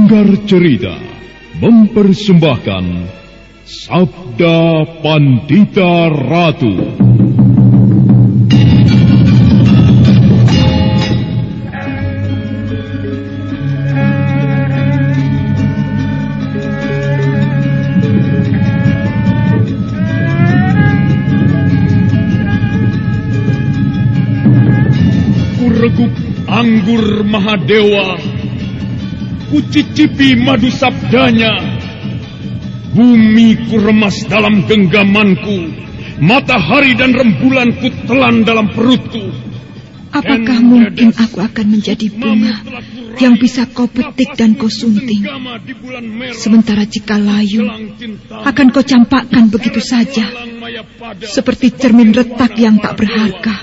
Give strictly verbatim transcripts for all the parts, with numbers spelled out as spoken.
Sanggar Cerita mempersembahkan Sabda Pandita Ratu. Kureguk anggur Mahadewa, kucicipi madu sabdanya. Bumi ku remas dalam genggamanku, matahari dan rembulan ku telan dalam perutku. Apakah mungkin aku akan menjadi bunga yang bisa kau petik dan kau sunting, sementara jika layu akan kau campakkan begitu saja, seperti cermin retak yang tak berharga.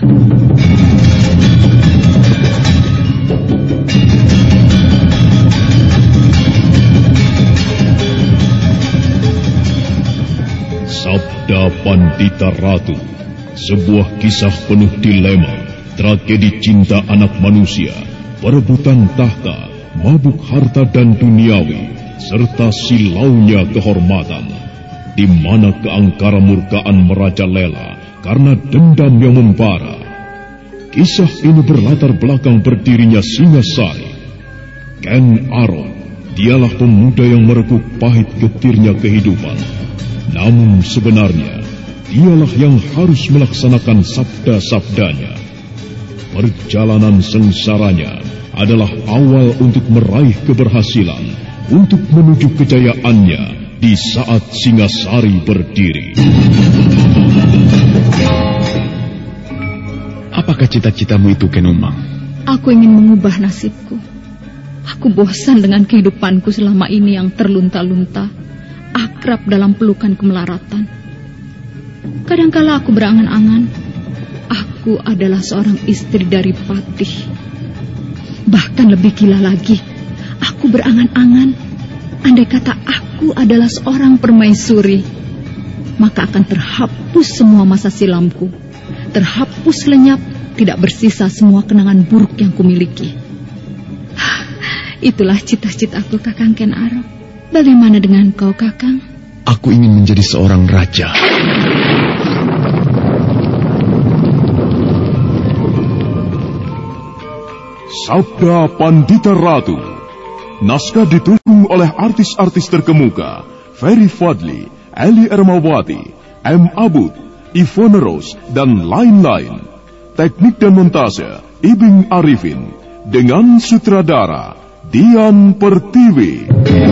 Sabda Pandita Ratu, sebuah kisah penuh dilema, tragedi cinta anak manusia, perebutan tahta, mabuk harta dan duniawi, serta silaunya kehormatan, di mana keangkara murkaan merajalela karena dendam yang membara. Kisah ini berlatar belakang berdirinya Singasari. Ken Arok, dialah pemuda yang merekuk pahit getirnya kehidupan. Namun sebenarnya, dialah yang harus melaksanakan sabda-sabdanya. Perjalanan sengsaranya adalah awal untuk meraih keberhasilan, untuk menuju kejayaannya di saat Singasari berdiri. Apakah cita-citamu itu, Kenumang? Aku ingin mengubah nasibku. Aku bosan dengan kehidupanku selama ini yang terlunta-lunta, akrab dalam pelukan kemelaratan. Kadangkala aku berangan-angan, aku adalah seorang istri dari Patih. Bahkan lebih gila lagi, aku berangan-angan, andai kata aku adalah seorang permaisuri, maka akan terhapus semua masa silamku, terhapus lenyap, tidak bersisa semua kenangan buruk yang kumiliki. Itulah cita-citaku, Kakang Ken Arok. Bagaimana dengan kau, Kakang? Aku ingin menjadi seorang raja. Sabda Pandita Ratu. Naskah didukung oleh artis-artis terkemuka Ferry Fadli, Eli Ermawati, M. Abud, Ivone Rose, dan lain-lain. Teknik dan montase Ibing Arifin, dengan sutradara Dian Pertiwi.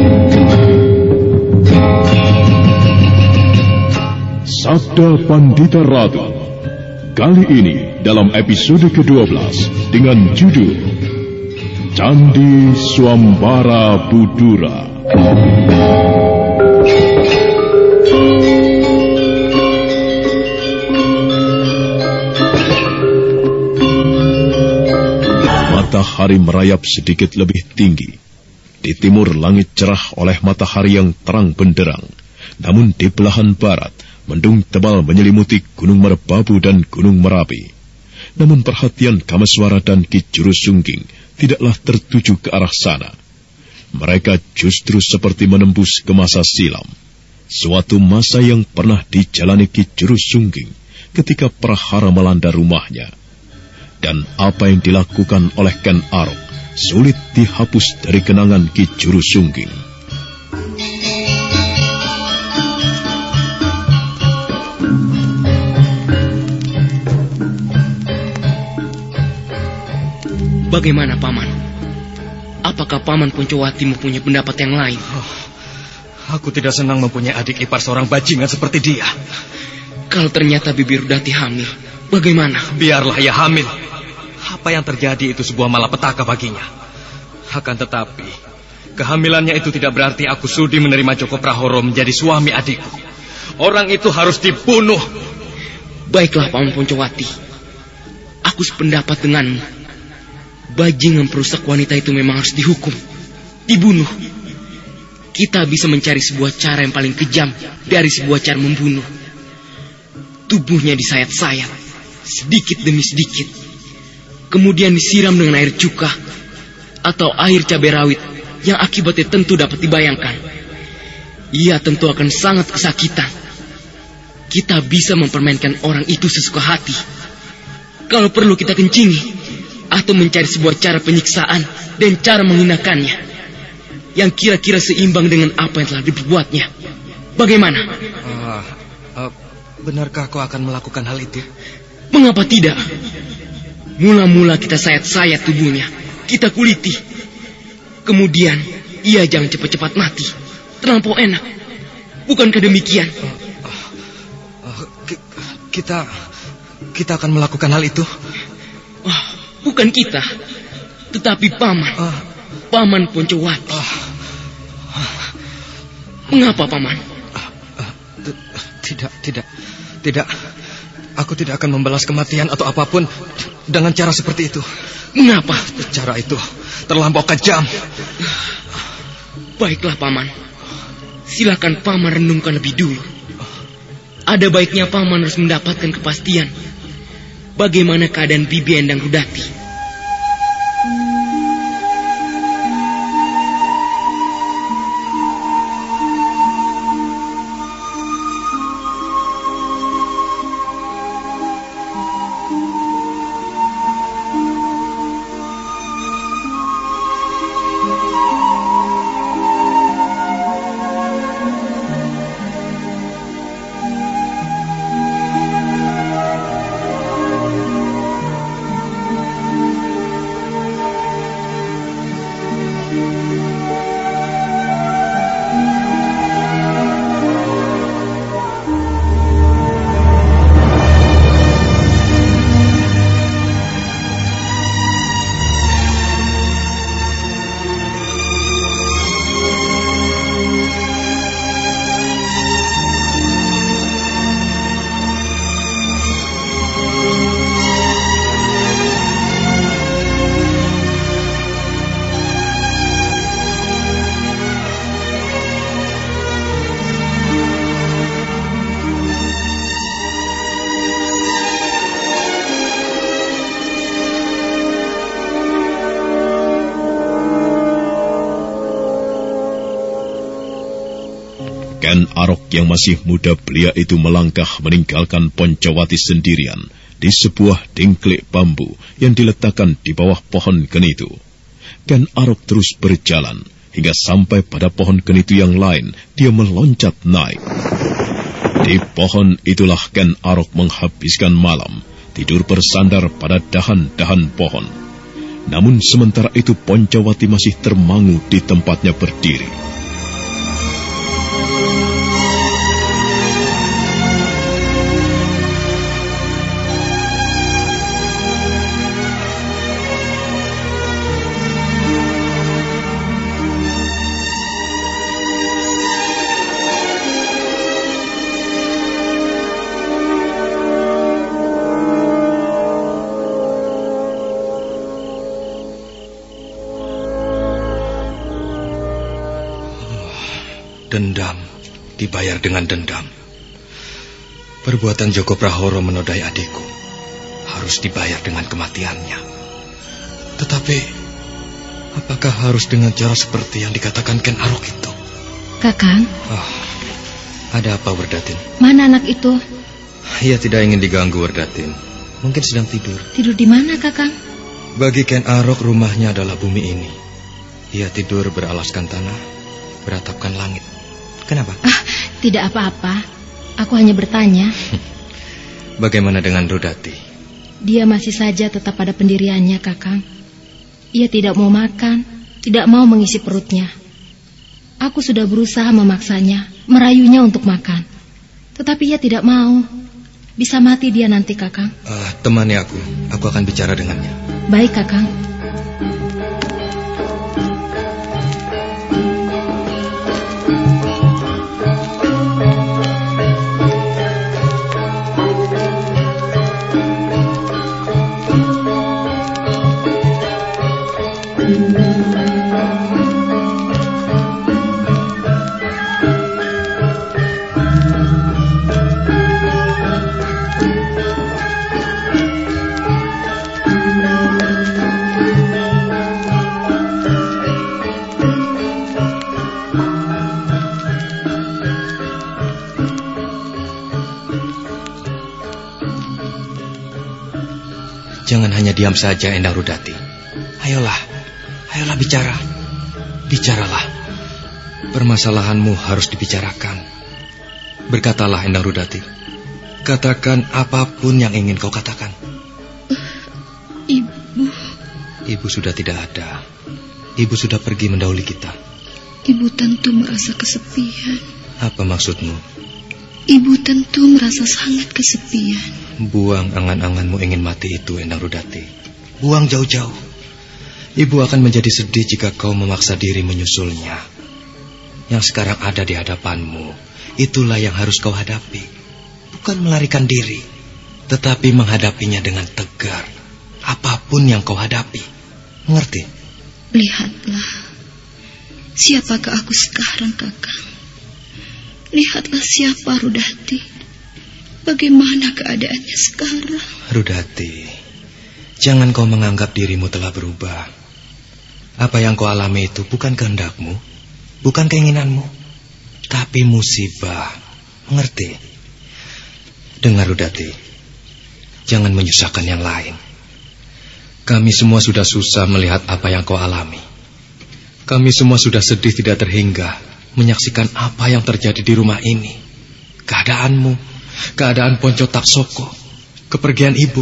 Sabda Pandita Ratu. Kali ini dalam episode kedua belas dengan judul Candi Swambara Budura. Matahari merayap sedikit lebih tinggi. Di timur langit cerah oleh matahari yang terang benderang. Namun di belahan barat, mendung tebal menyelimuti Gunung Merbabu dan Gunung Merapi. Namun perhatian Kameswara dan Ki Jurusungging tidaklah tertuju ke arah sana. Mereka justru seperti menembus ke masa silam. Suatu masa yang pernah dijalani Ki Jurusungging ketika prahara melanda rumahnya. Dan apa yang dilakukan oleh Ken Arok sulit dihapus dari kenangan Ki Jurusungging. Bagaimana, Paman? Apakah Paman Poncowati mempunyai pendapat yang lain? Oh, aku tidak senang mempunyai adik ipar seorang bajingan seperti dia. Kalau ternyata Bibi Rudati hamil, bagaimana? Biarlah ia hamil. Apa yang terjadi itu sebuah malapetaka baginya. Akan tetapi, kehamilannya itu tidak berarti aku sudi menerima Joko Prahoro menjadi suami adikku. Orang itu harus dibunuh. Baiklah, Paman Poncowati. Aku sependapat denganmu. Bajingan perusak wanita itu memang harus dihukum, dibunuh. Kita bisa mencari sebuah cara yang paling kejam dari sebuah cara membunuh. Tubuhnya disayat-sayat, sedikit demi sedikit. Kemudian disiram dengan air cuka atau air cabai rawit yang akibatnya tentu dapat dibayangkan. Ia tentu akan sangat kesakitan. Kita bisa mempermainkan orang itu sesuka hati. Kalau perlu kita kencingi, atau mencari sebuah cara penyiksaan dan cara menghinakannya yang kira-kira seimbang dengan apa yang telah diperbuatnya. Bagaimana? Uh, uh, benarkah kau akan melakukan hal itu? Mengapa tidak? Mula-mula kita sayat-sayat tubuhnya, kita kuliti. Kemudian ia jangan cepat-cepat mati. Terlampau enak. Bukankah demikian? Uh, uh, uh, kita kita akan melakukan hal itu. Oh, bukan kita, tetapi paman. Uh, Paman Poncowati. Uh, uh, Mengapa, Paman? Uh, uh, tidak, tidak, tidak. Aku tidak akan membalas kematian atau apapun dengan cara seperti itu. Mengapa? Cara itu terlampau kejam. Baiklah, Paman. Silakan Paman renungkan lebih dulu. Ada baiknya Paman harus mendapatkan kepastian bagaimana keadaan Bibi Endang Rudati. Ken Arok yang masih muda belia itu melangkah meninggalkan Poncowati sendirian di sebuah dingklik bambu yang diletakkan di bawah pohon kenitu. Ken Arok terus berjalan hingga sampai pada pohon kenitu yang lain. Dia meloncat naik. Di pohon itulah Ken Arok menghabiskan malam, tidur bersandar pada dahan-dahan pohon. Namun sementara itu Poncowati masih termangu di tempatnya berdiri. Dendam dibayar dengan dendam. Perbuatan Joko Prahoro menodai adikku harus dibayar dengan kematiannya. Tetapi apakah harus dengan cara seperti yang dikatakan Ken Arok itu? Kakang. Oh, ada apa, Werdatin? Mana anak itu? Ia tidak ingin diganggu, Werdatin. Mungkin sedang tidur. Tidur di mana, Kakang? Bagi Ken Arok, rumahnya adalah bumi ini. Ia tidur beralaskan tanah, beratapkan langit. Kenapa? Ah, tidak apa-apa. Aku hanya bertanya. Bagaimana dengan Rudati? Dia masih saja tetap pada pendiriannya, Kakang. Ia tidak mau makan, tidak mau mengisi perutnya. Aku sudah berusaha memaksanya, merayunya untuk makan. Tetapi ia tidak mau. Bisa mati dia nanti, Kakang. Uh, temani aku. Aku akan bicara dengannya. Baik, Kakang. Jangan hanya diam saja, Endang Rudati. Ayolah, ayolah bicara. Bicaralah. Permasalahanmu harus dibicarakan. Berkatalah, Endang Rudati. Katakan apapun yang ingin kau katakan. Uh, Ibu. Ibu sudah tidak ada. Ibu sudah pergi mendahului kita. Ibu tentu merasa kesepian. Apa maksudmu? Ibu tentu merasa sangat kesepian. Buang angan-anganmu ingin mati itu, Endang Rudati. Buang jauh-jauh. Ibu akan menjadi sedih jika kau memaksa diri menyusulnya. Yang sekarang ada di hadapanmu, itulah yang harus kau hadapi. Bukan melarikan diri, tetapi menghadapinya dengan tegar. Apapun yang kau hadapi. Mengerti? Lihatlah, siapakah aku sekarang, Kakang? Lihatlah siapa Rudati. Bagaimana keadaannya sekarang? Rudati, jangan kau menganggap dirimu telah berubah. Apa yang kau alami itu bukan kehendakmu, bukan keinginanmu, tapi musibah. Mengerti? Dengar, Rudati, jangan menyusahkan yang lain. Kami semua sudah susah melihat apa yang kau alami. Kami semua sudah sedih tidak terhingga menyaksikan apa yang terjadi di rumah ini. Keadaanmu, keadaan Ponco Tapsoko, kepergian ibu.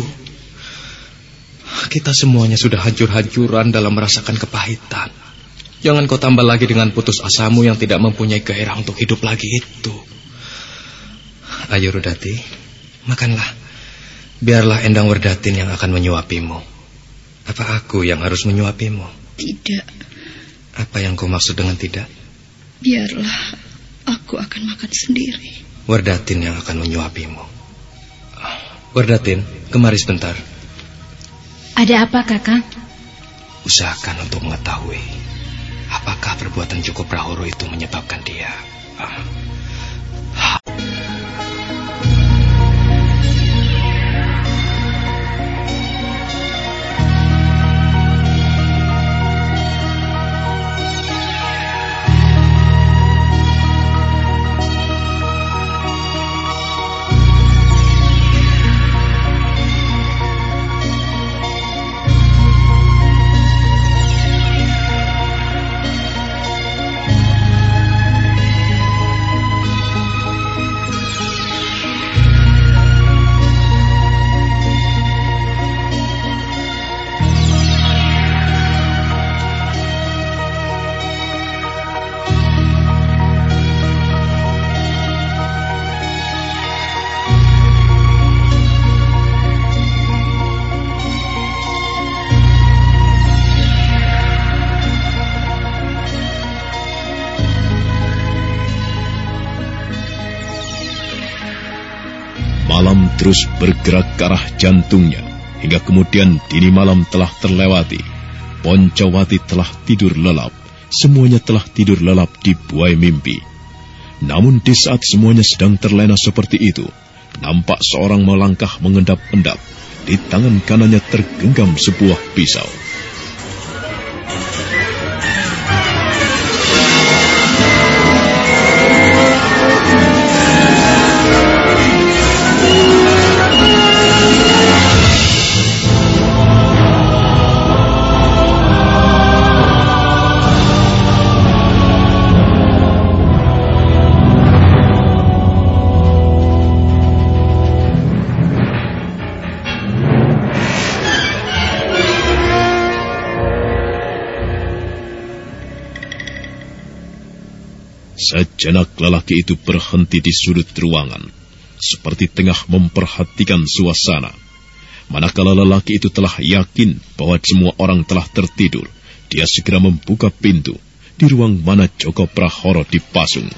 Kita semuanya sudah hancur-hancuran dalam merasakan kepahitan. Jangan kau tambah lagi dengan putus asamu yang tidak mempunyai gairah untuk hidup lagi itu. Ayo Rudati, makanlah. Biarlah Endang Werdatin yang akan menyuapimu. Apa aku yang harus menyuapimu? Tidak. Apa yang kau maksud dengan tidak? Biarlah, aku akan makan sendiri. Werdatin yang akan menyuapimu. Werdatin, kemari sebentar. Ada apa, Kakang? Usahakan untuk mengetahui apakah perbuatan Joko Prahoro itu menyebabkan dia. Ah. Malam terus bergerak ke arah jantungnya, hingga kemudian dini malam telah terlewati. Poncowati telah tidur lelap, semuanya telah tidur lelap di buai mimpi. Namun di saat semuanya sedang terlena seperti itu, nampak seorang melangkah mengendap-endap. Di tangan kanannya tergenggam sebuah pisau. Sejenak lelaki itu berhenti di sudut ruangan, seperti tengah memperhatikan suasana. Manakala lelaki itu telah yakin bahwa semua orang telah tertidur, dia segera membuka pintu di ruang mana Joko Prahoro dipasung.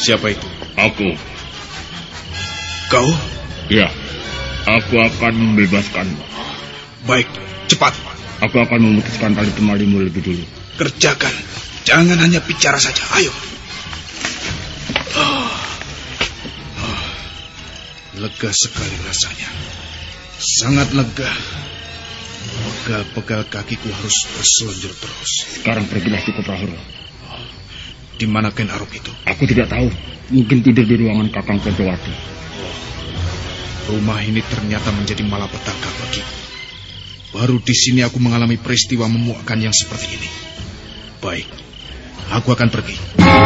Siapa itu? Aku. Kau? Ya, aku akan membebaskanmu. Baik, cepat. Aku akan memutuskan tali temalimu lebih dulu. Kerjakan. Jangan hanya bicara saja. Ayo. Oh. Oh. Lega sekali rasanya. Sangat lega. Pegal-pegal kakiku harus berselanjur terus. Sekarang pergilah Joko Prahoro. Di mana Ken Arok itu? Aku tidak tahu. Mungkin tidur di ruangan Kakang Poncowati. Oh. Rumah ini ternyata menjadi malapetaka bagiku. Baru di sini aku mengalami peristiwa memuakkan yang seperti ini. Baik, aku akan pergi.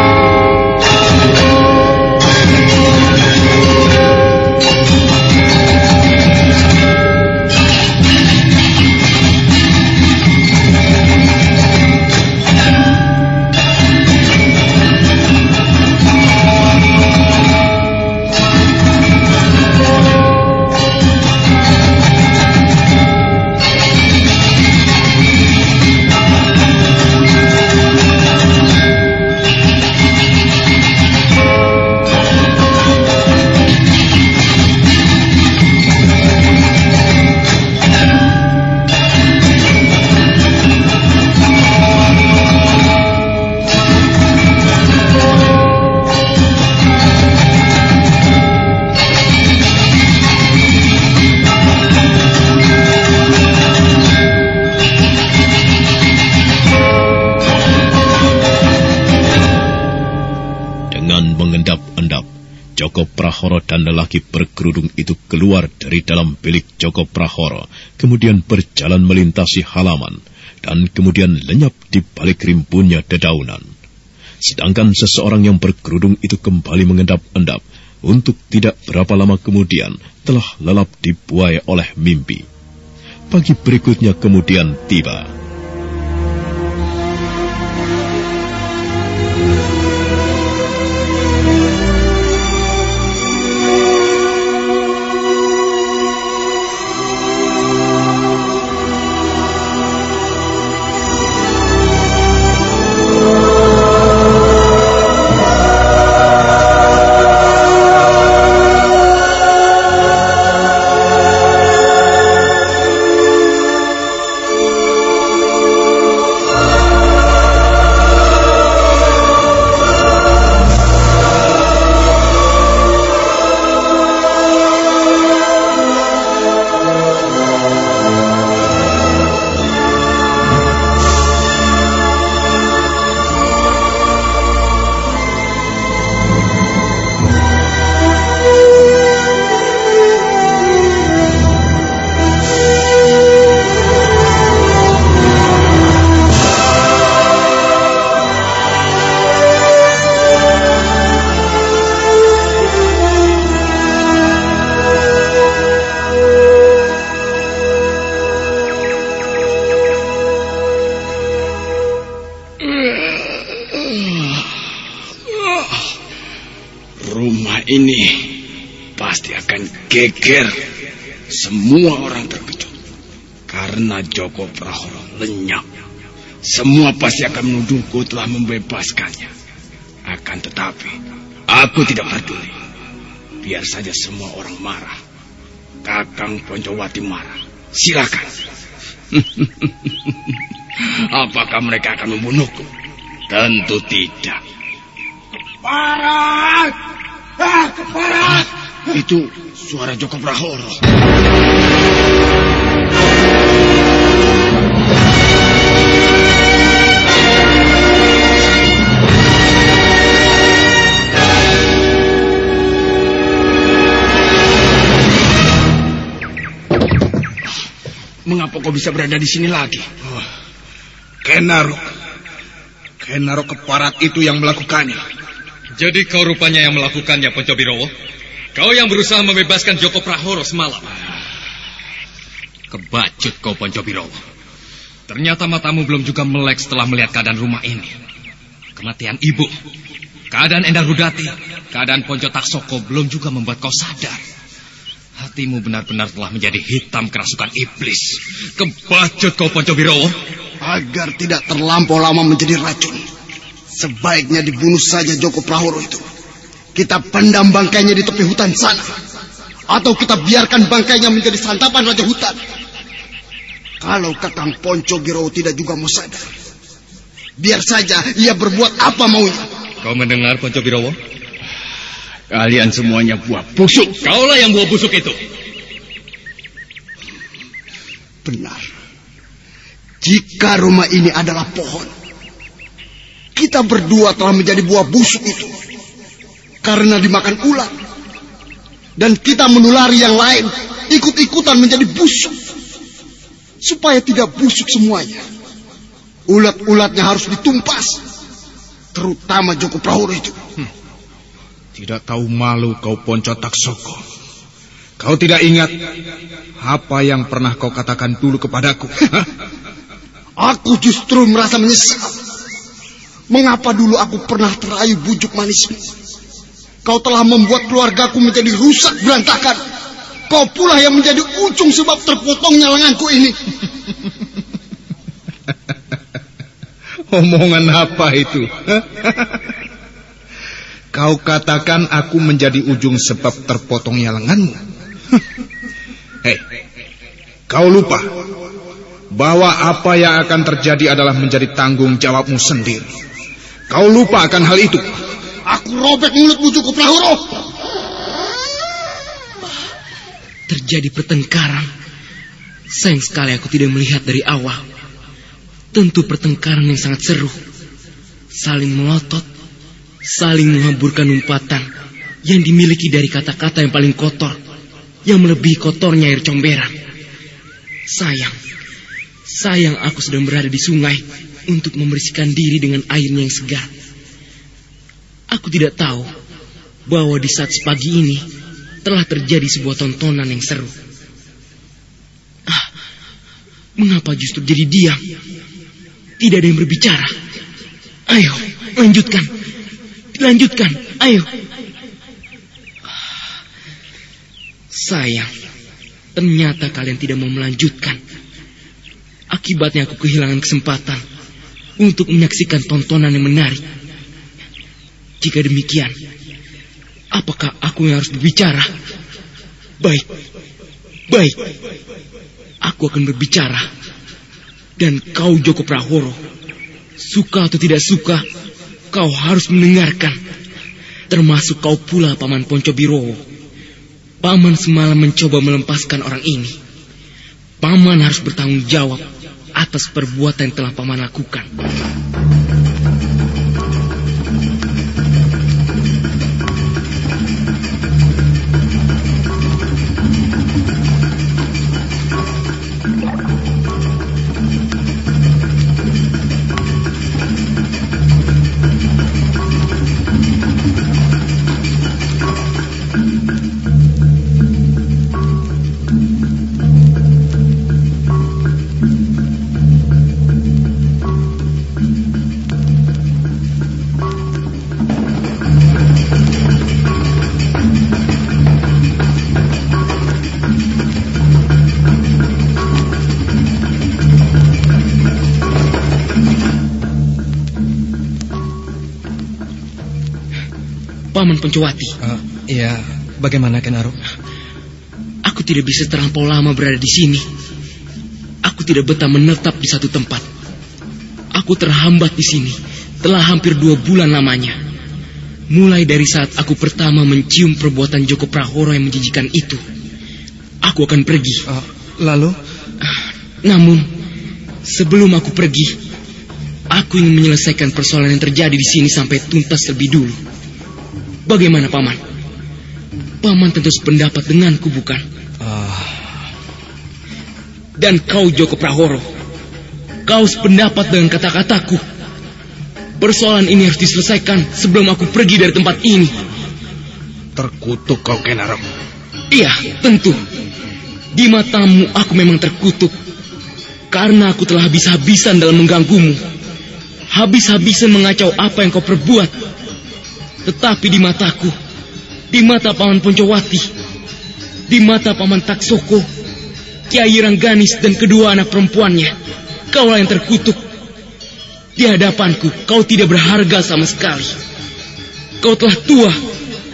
Joko Prahoro dan lelaki berkerudung itu keluar dari dalam bilik Joko Prahoro, kemudian berjalan melintasi halaman, dan kemudian lenyap di balik rimbunnya dedaunan. Sedangkan seseorang yang berkerudung itu kembali mengendap-endap, untuk tidak berapa lama kemudian telah lelap dibuai oleh mimpi. Pagi berikutnya kemudian tiba. Ini pasti akan geger. Semua orang terkejut karena Joko Prahoro lenyap. Semua pasti akan menuduhku telah membebaskannya. Akan tetapi aku tidak peduli. Biar saja semua orang marah. Kakang Poncowati marah. Silakan. Apakah mereka akan membunuhku? Tentu tidak. Keparat! Ah, keparat! Itu suara Joko Prahoro. Mengapa kau bisa berada di sini lagi? Oh, Ken Arok. Ken Arok keparat itu yang melakukannya. Jadi kau rupanya yang melakukannya, Poncobirowo? Kau yang berusaha membebaskan Joko Prahoro semalam. Kebacut kau, Poncobirowo. Ternyata matamu belum juga melek setelah melihat keadaan rumah ini. Kematian ibu, keadaan Endang Rudati, keadaan Ponco Taksoko belum juga membuat kau sadar. Hatimu benar-benar telah menjadi hitam kerasukan iblis. Kebacut kau, Poncobirowo. Agar tidak terlampau lama menjadi racun, sebaiknya dibunuh saja Joko Prahoro itu. Kita pendam bangkainya di tepi hutan sana, atau kita biarkan bangkainya menjadi santapan raja hutan. Kalau Kakang Ponco Giro tidak juga mau sadar, biar saja ia berbuat apa maunya. Kau mendengar, Ponco Birowo? Kalian semuanya buah busuk. Kaulah yang buah busuk itu. Benar. Jika rumah ini adalah pohon, kita berdua telah menjadi buah busuk itu karena dimakan ulat. Dan kita menulari yang lain, ikut-ikutan menjadi busuk. Supaya tidak busuk semuanya, ulat-ulatnya harus ditumpas, terutama Joko Prahoro itu. Hmm. Tidak tahu malu kau Ponco Taksoko. Kau tidak ingat apa yang pernah kau katakan dulu kepadaku? Aku justru merasa menyesal. Mengapa dulu aku pernah terayu bujuk manismu? Kau telah membuat keluargaku menjadi rusak berantakan. Kau pula yang menjadi ujung sebab terpotongnya lenganku ini. Omongan apa itu? Kau katakan aku menjadi ujung sebab terpotongnya lenganmu? Hei, kau lupa bahwa apa yang akan terjadi adalah menjadi tanggung jawabmu sendiri. Kau lupa akan hal itu. Aku robek mulutmu Joko Prahoro. Terjadi pertengkaran. Sayang sekali aku tidak melihat dari awal. Tentu pertengkaran yang sangat seru. Saling melotot, saling menghamburkan umpatan yang dimiliki dari kata-kata yang paling kotor, yang melebihi kotornya air comberan. Sayang, sayang aku sedang berada di sungai untuk membersihkan diri dengan airnya yang segar. Aku tidak tahu bahwa di saat sepagi ini telah terjadi sebuah tontonan yang seru. Ah, mengapa justru jadi diam? Tidak ada yang berbicara. Ayo, lanjutkan. Lanjutkan, ayo. Ah, sayang, ternyata kalian tidak mau melanjutkan. Akibatnya aku kehilangan kesempatan untuk menyaksikan tontonan yang menarik. Jika demikian, apakah aku yang harus berbicara? Baik, baik. Aku akan berbicara. Dan kau Joko Prahoro, suka atau tidak suka, kau harus mendengarkan. Termasuk kau pula Paman Ponco Birowo. Paman semalam mencoba melepaskan orang ini. Paman harus bertanggung jawab atas perbuatan yang telah Paman lakukan. Paman Poncowati. Uh, ya, bagaimana Kenaro? Aku tidak bisa terlampau lama berada di sini. Aku tidak betah menetap di satu tempat. Aku terhambat di sini telah hampir dua bulan lamanya. Mulai dari saat aku pertama mencium perbuatan Joko Prahoro yang menjijikan itu. Aku akan pergi. Uh, lalu? Namun, sebelum aku pergi, aku ingin menyelesaikan persoalan yang terjadi di sini sampai tuntas lebih dulu. Bagaimana, Paman? Paman tentu sependapat denganku, bukan? Uh... Dan kau, Joko Prahoro, kau sependapat dengan kata-kataku. Persoalan ini harus diselesaikan sebelum aku pergi dari tempat ini. Terkutuk kau, Kenaro. Iya, tentu. Di matamu aku memang terkutuk. Karena aku telah habis-habisan dalam mengganggumu. Habis-habisan mengacau apa yang kau perbuat. Tetapi di mataku, di mata Paman Poncowati, di mata Paman Taksoko, Kiai Rangganis dan kedua anak perempuannya, kaulah yang terkutuk. Di hadapanku, kau tidak berharga sama sekali. Kau telah tua,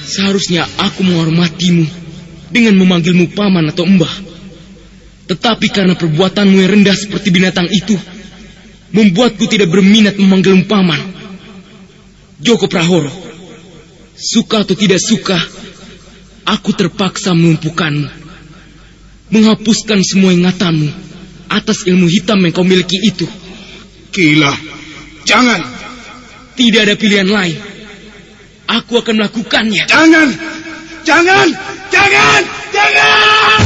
seharusnya aku menghormatimu dengan memanggilmu paman atau mbah. Tetapi karena perbuatanmu yang rendah seperti binatang itu, membuatku tidak berminat memanggilmu paman. Joko Prahoro, suka atau tidak suka, aku terpaksa melumpuhkanmu, menghapuskan semua ingatanmu atas ilmu hitam yang kau miliki itu. Gila, jangan. Tidak ada pilihan lain. Aku akan melakukannya. Jangan, jangan, jangan, jangan.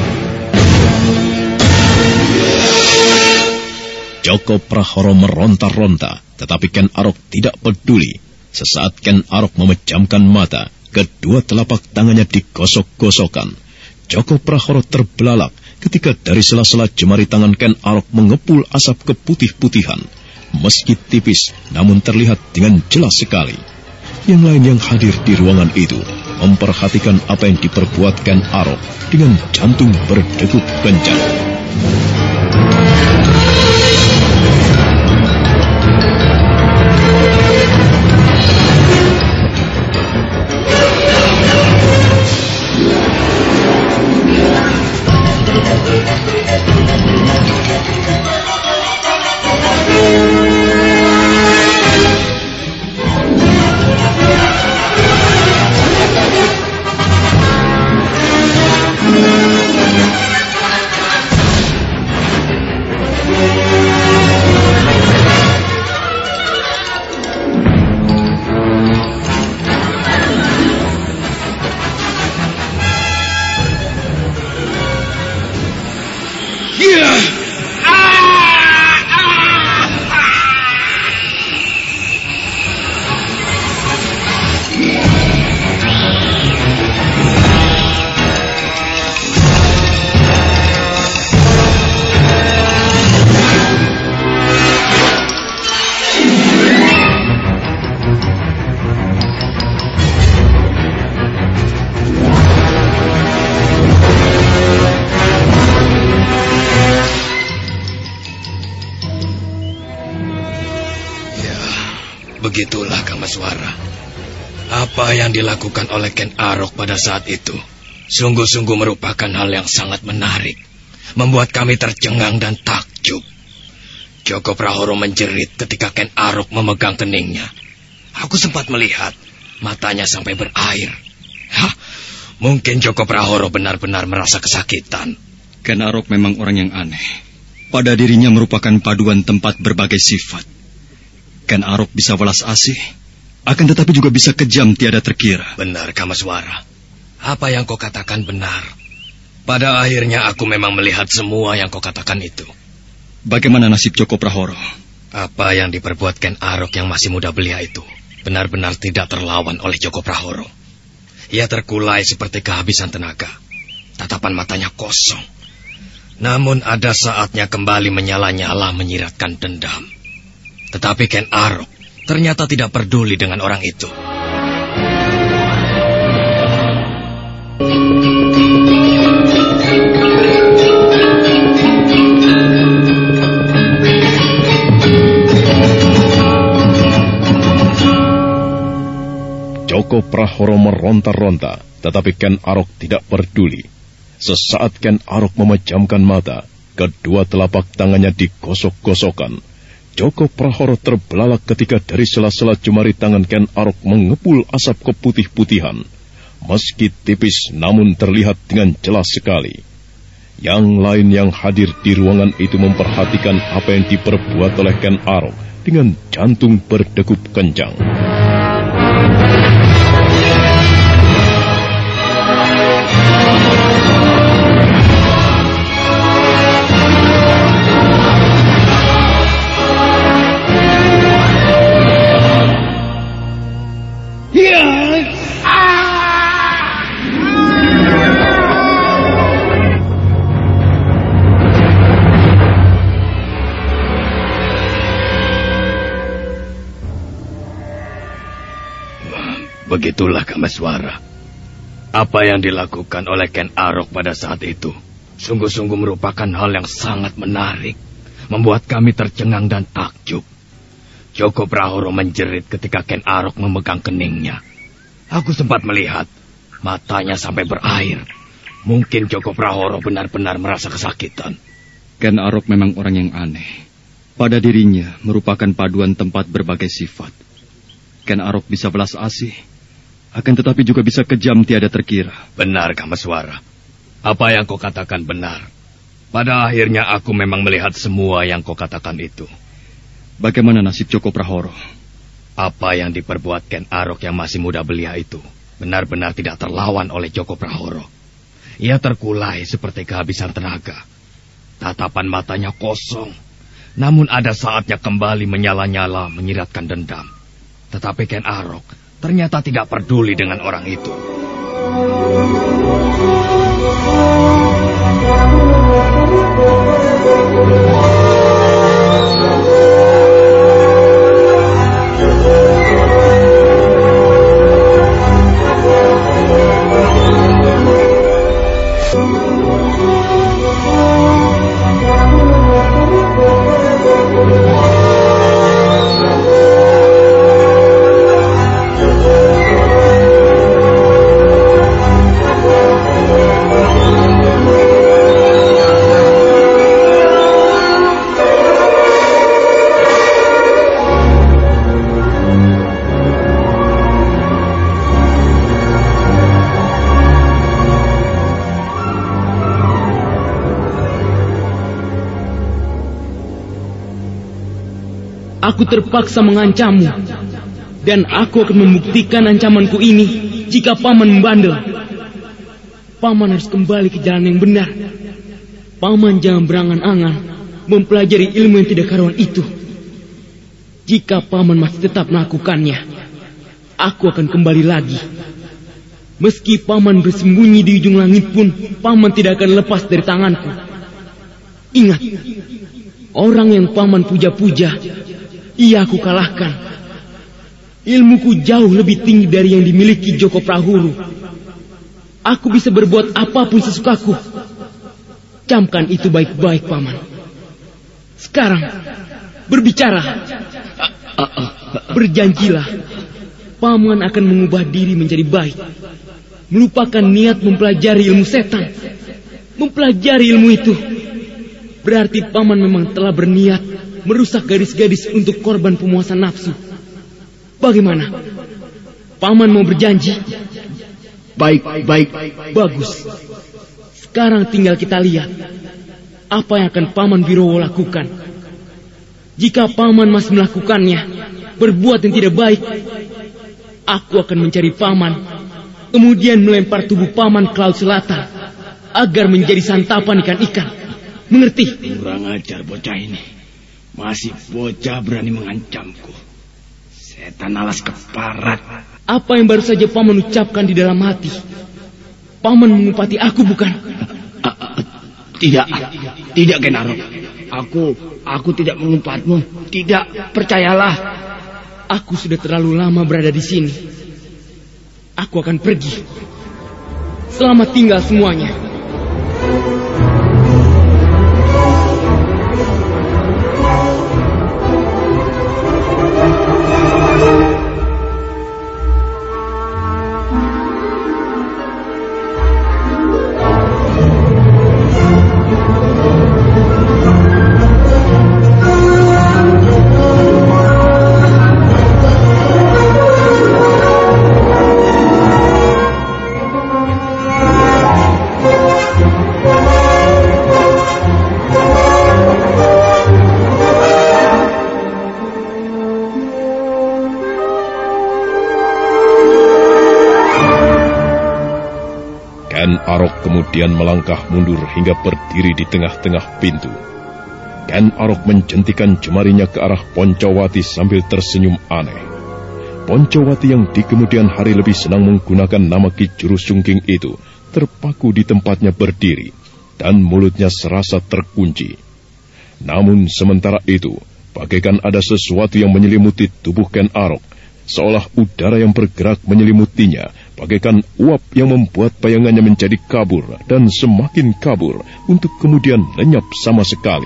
Joko Prahoro meronta-ronta, tetapi Ken Arok tidak peduli. Sesaat Ken Arok memejamkan mata, kedua telapak tangannya digosok-gosokkan. Joko Prahoro terbelalak ketika dari sela-sela jemari tangan Ken Arok mengepul asap keputih-putihan. Meski tipis, namun terlihat dengan jelas sekali. Yang lain yang hadir di ruangan itu memperhatikan apa yang diperbuat Ken Arok dengan jantung berdegup kencang. Begitulah Kamaswara. Apa yang dilakukan oleh Ken Arok pada saat itu sungguh-sungguh merupakan hal yang sangat menarik, membuat kami tercengang dan takjub. Joko Prahoro menjerit ketika Ken Arok memegang keningnya. Aku sempat melihat matanya sampai berair. Hah, mungkin Joko Prahoro benar-benar merasa kesakitan. Ken Arok memang orang yang aneh. Pada dirinya merupakan paduan tempat berbagai sifat. Ken Arok bisa welas asih, akan tetapi juga bisa kejam tiada terkira. Benar, Kamaswara. Apa yang kau katakan benar. Pada akhirnya aku memang melihat semua yang kau katakan itu. Bagaimana nasib Joko Prahoro? Apa yang diperbuat Ken Arok yang masih muda belia itu benar-benar tidak terlawan oleh Joko Prahoro. Ia terkulai seperti kehabisan tenaga. Tatapan matanya kosong. Namun ada saatnya kembali menyala-nyala menyiratkan dendam. Tetapi Ken Arok ternyata tidak peduli dengan orang itu. Joko Prahoro meronta-ronta, tetapi Ken Arok tidak peduli. Sesaat Ken Arok memejamkan mata, kedua telapak tangannya digosok-gosokkan. Joko Prahoro terbelalak ketika dari sela-sela jemari tangan Ken Arok mengepul asap keputih-putihan. Meski tipis, namun terlihat dengan jelas sekali. Yang lain yang hadir di ruangan itu memperhatikan apa yang diperbuat oleh Ken Arok dengan jantung berdegup kencang. Begitulah Kamaswara. Apa yang dilakukan oleh Ken Arok pada saat itu sungguh-sungguh merupakan hal yang sangat menarik, membuat kami tercengang dan takjub. Joko Prahoro menjerit ketika Ken Arok memegang keningnya. Aku sempat melihat matanya sampai berair. Mungkin Joko Prahoro benar-benar merasa kesakitan. Ken Arok memang orang yang aneh. Pada dirinya merupakan paduan tempat berbagai sifat. Ken Arok bisa belas asih, akan tetapi juga bisa kejam tiada terkira. Benar, Kameswara. Apa yang kau katakan benar. Pada akhirnya aku memang melihat semua yang kau katakan itu. Bagaimana nasib Joko Prahoro? Apa yang diperbuat Ken Arok yang masih muda belia itu benar-benar tidak terlawan oleh Joko Prahoro. Ia terkulai seperti kehabisan tenaga. Tatapan matanya kosong. Namun ada saatnya kembali menyala-nyala menyiratkan dendam. Tetapi Ken Arok ternyata tidak peduli dengan orang itu. Aku terpaksa mengancammu, dan aku akan membuktikan ancamanku ini jika Paman membandel. Paman harus kembali ke jalan yang benar. Paman jangan berangan-angan mempelajari ilmu yang tidak karuan itu. Jika Paman masih tetap melakukannya, aku akan kembali lagi. Meski Paman bersembunyi di ujung langit pun, Paman tidak akan lepas dari tanganku. Ingat, orang yang Paman puja-puja, ia aku kalahkan. Ilmuku jauh lebih tinggi dari yang dimiliki Joko Prahoro. Aku bisa berbuat apapun sesukaku. Camkan itu baik-baik, Paman. Sekarang, berbicara. Berjanjilah, Paman akan mengubah diri menjadi baik. Melupakan niat mempelajari ilmu setan. Mempelajari ilmu itu berarti Paman memang telah berniat merusak gadis-gadis untuk korban pemuasan nafsu. Bagaimana? Paman mau berjanji? Baik, baik. Bagus. Sekarang tinggal kita lihat apa yang akan Paman Birowo lakukan. Jika Paman masih melakukannya, berbuat yang tidak baik, aku akan mencari Paman, kemudian melempar tubuh Paman ke laut selatan agar menjadi santapan ikan-ikan. Mengerti? Kurang ajar bocah ini. Masih bocah berani mengancamku. Setan alas keparat. Apa yang baru saja Paman ucapkan di dalam hati? Paman mengupati aku, bukan? Uh, uh, tidak, tidak Ken Arok. Aku, aku tidak mengupatmu. Tidak, percayalah. Aku sudah terlalu lama berada di sini. Aku akan pergi. Selamat tinggal semuanya. Arok kemudian melangkah mundur hingga berdiri di tengah-tengah pintu. Ken Arok menjentikan jemarinya ke arah Poncowati sambil tersenyum aneh. Poncowati yang di kemudian hari lebih senang menggunakan nama Ki Juru Sungking itu terpaku di tempatnya berdiri dan mulutnya serasa terkunci. Namun sementara itu, bagaikan ada sesuatu yang menyelimuti tubuh Ken Arok, seolah udara yang bergerak menyelimutinya, bagaikan uap yang membuat bayangannya menjadi kabur dan semakin kabur untuk kemudian lenyap sama sekali.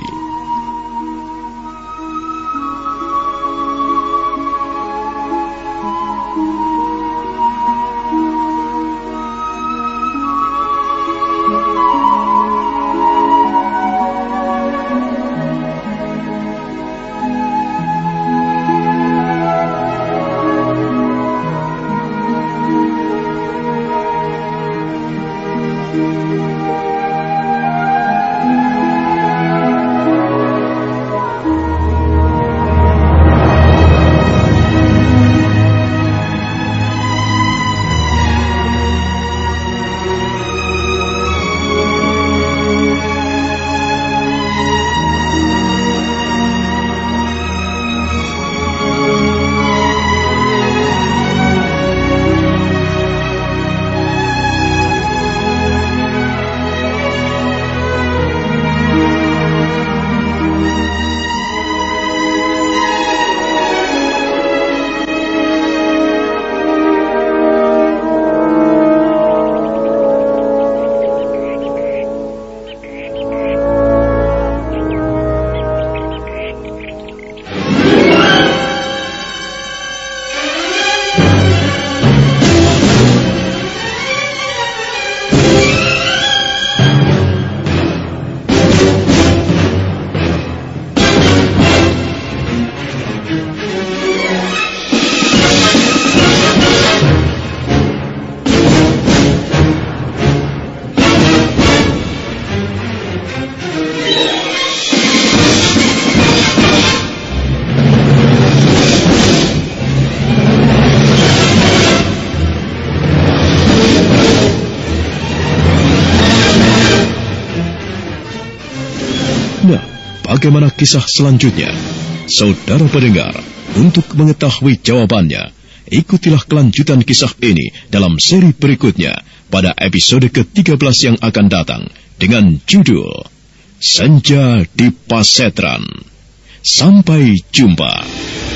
bagaimana kisah selanjutnya? Saudara pendengar, untuk mengetahui jawabannya, ikutilah kelanjutan kisah ini dalam seri berikutnya pada episode ke tiga belas yang akan datang dengan judul Senja di Pasetran. Sampai jumpa.